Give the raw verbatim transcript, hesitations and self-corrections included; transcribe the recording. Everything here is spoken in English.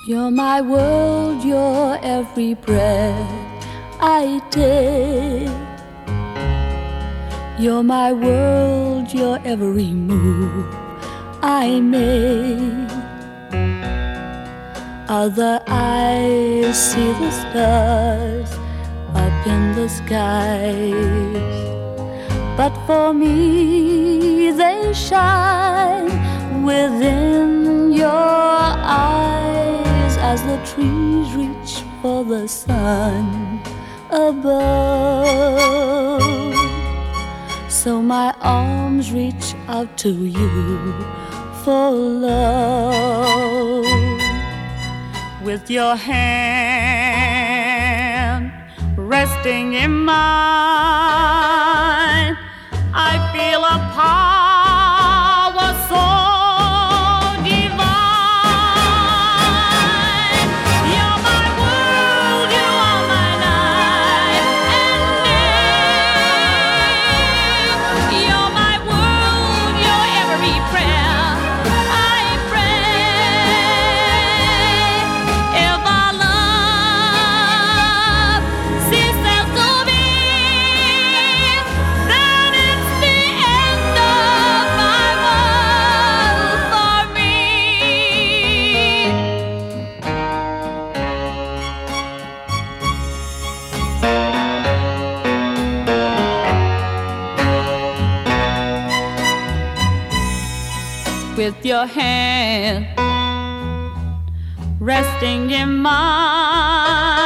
You're my world, you're every breath I take. You're my world, you're every move I make. Other eyes see the stars up in the skies, but for me they shine within your eyes as the trees reach for the sun above. So my arms reach out to you for love. With your hand resting in mine, I feel a power so divine. You're my world, you are my night and day. You're my world, you're every prayer I pray. If our love ceases to be, then it's the end of my world for me. With your hand resting in mine,